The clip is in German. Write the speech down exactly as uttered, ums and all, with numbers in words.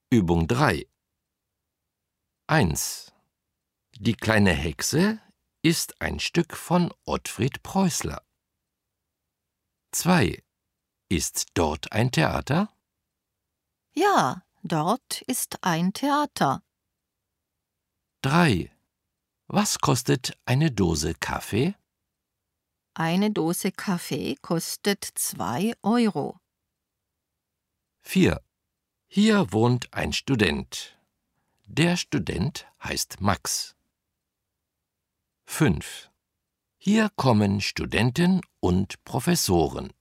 Übung drei. eins. Die kleine Hexe ist ein Stück von Ottfried Preußler. zwei. Ist dort ein Theater? Ja, dort ist ein Theater. drei. Was kostet eine Dose Kaffee? Eine Dose Kaffee kostet zwei Euro. vier. Hier wohnt ein Student. Der Student heißt Max. fünf. Hier kommen Studenten und Professoren.